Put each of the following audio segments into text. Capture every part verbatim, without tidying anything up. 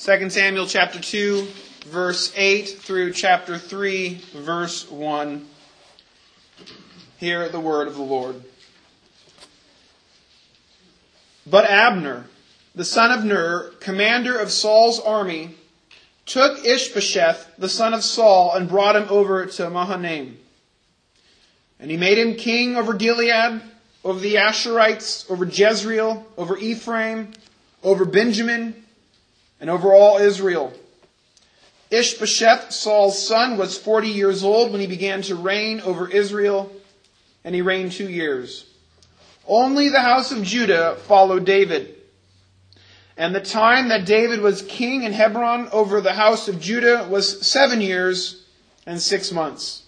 Second Samuel chapter two, verse eight through chapter three, verse one. Hear the word of the Lord. But Abner, the son of Ner, commander of Saul's army, took Ishbosheth, the son of Saul, and brought him over to Mahanaim. And he made him king over Gilead, over the Asherites, over Jezreel, over Ephraim, over Benjamin, and over all Israel. Ishbosheth, Saul's son, was forty years old when he began to reign over Israel, and he reigned two years. Only the house of Judah followed David. And the time that David was king in Hebron over the house of Judah was seven years and six months.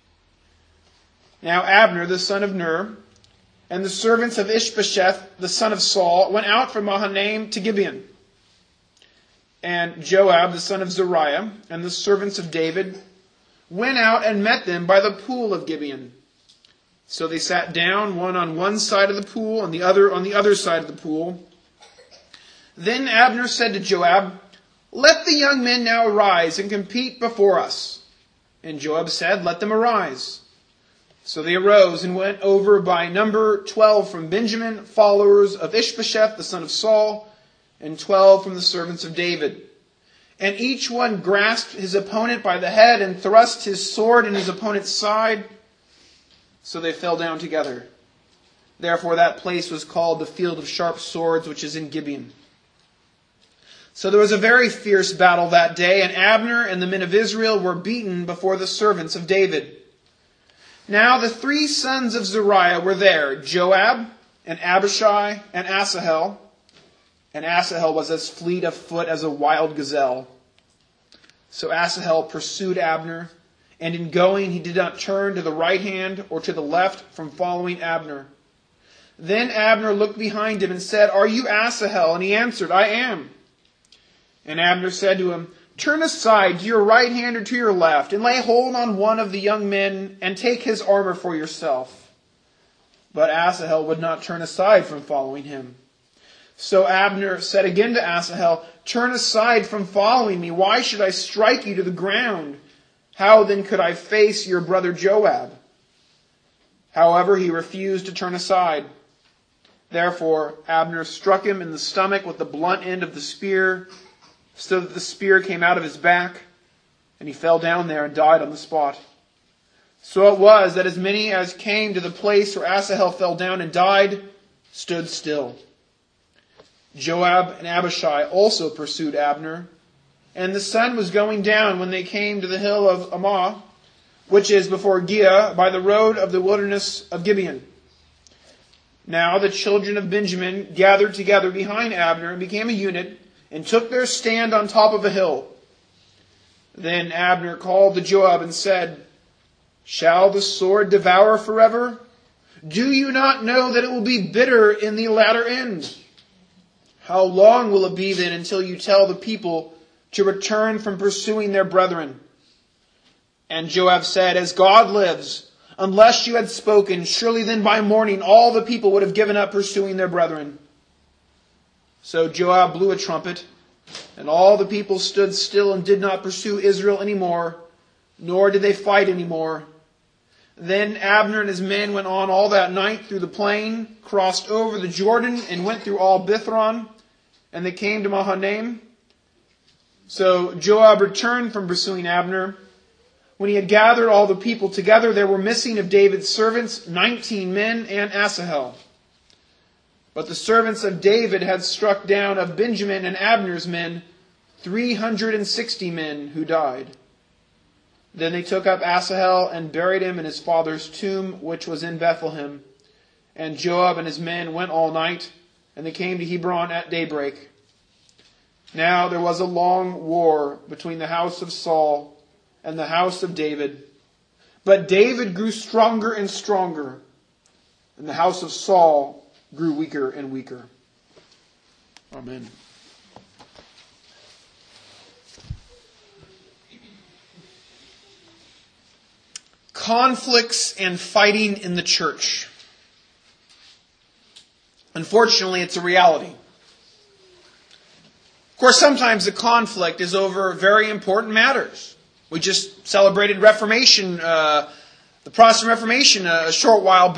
Now Abner, the son of Ner, and the servants of Ishbosheth, the son of Saul, went out from Mahanaim to Gibeon. And Joab, the son of Zeruiah, and the servants of David went out and met them by the pool of Gibeon. So they sat down, one on one side of the pool, and the other on the other side of the pool. Then Abner said to Joab, "Let the young men now arise and compete before us." And Joab said, "Let them arise." So they arose and went over by number twelve from Benjamin, followers of Ishbosheth, the son of Saul, and twelve from the servants of David. And each one grasped his opponent by the head and thrust his sword in his opponent's side. So they fell down together. Therefore that place was called the Field of Sharp Swords, which is in Gibeon. So there was a very fierce battle that day, and Abner and the men of Israel were beaten before the servants of David. Now the three sons of Zeruiah were there, Joab, and Abishai, and Asahel. And Asahel was as fleet of foot as a wild gazelle. So Asahel pursued Abner, and in going he did not turn to the right hand or to the left from following Abner. Then Abner looked behind him and said, "Are you Asahel?" And he answered, "I am." And Abner said to him, "Turn aside to your right hand or to your left, and lay hold on one of the young men, and take his armor for yourself." But Asahel would not turn aside from following him. So Abner said again to Asahel, "Turn aside from following me. Why should I strike you to the ground? How then could I face your brother Joab?" However, he refused to turn aside. Therefore Abner struck him in the stomach with the blunt end of the spear, so that the spear came out of his back, and he fell down there and died on the spot. So it was that as many as came to the place where Asahel fell down and died stood still. Joab and Abishai also pursued Abner, and the sun was going down when they came to the hill of Ammah, which is before Giah, by the road of the wilderness of Gibeon. Now the children of Benjamin gathered together behind Abner and became a unit, and took their stand on top of a hill. Then Abner called to Joab and said, "Shall the sword devour forever? Do you not know that it will be bitter in the latter end? How long will it be then until you tell the people to return from pursuing their brethren?" And Joab said, "As God lives, unless you had spoken, surely then by morning all the people would have given up pursuing their brethren." So Joab blew a trumpet, and all the people stood still and did not pursue Israel any more, nor did they fight any more. Then Abner and his men went on all that night through the plain, crossed over the Jordan, and went through all Bithron, and they came to Mahanaim. So Joab returned from pursuing Abner. When he had gathered all the people together, there were missing of David's servants nineteen men and Asahel. But the servants of David had struck down of Benjamin and Abner's men three hundred and sixty men who died. Then they took up Asahel and buried him in his father's tomb, which was in Bethlehem. And Joab and his men went all night, and they came to Hebron at daybreak. Now there was a long war between the house of Saul and the house of David. But David grew stronger and stronger, and the house of Saul grew weaker and weaker. Amen. Conflicts and fighting in the church. Unfortunately, it's a reality. Of course, sometimes the conflict is over very important matters. We just celebrated Reformation, uh, the Protestant Reformation a short while